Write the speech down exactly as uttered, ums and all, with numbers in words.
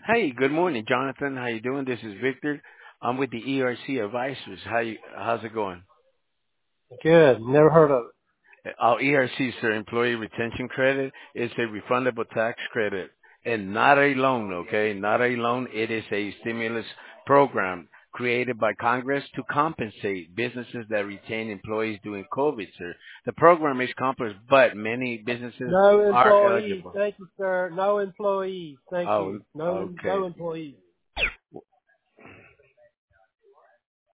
Hey, good morning, Jonathan. How you doing? This is Victor. I'm with the E R C Advisors. How you, how's it going? Good. Never heard of it. Our E R C, sir, Employee Retention Credit, is a refundable tax credit and not a loan, okay? Not a loan. It is a stimulus program created by Congress to compensate businesses that retain employees during COVID, sir. The program is complex, but many businesses No are employees. eligible. Thank you, sir. No employees. Thank Oh, you. No, no okay. employees.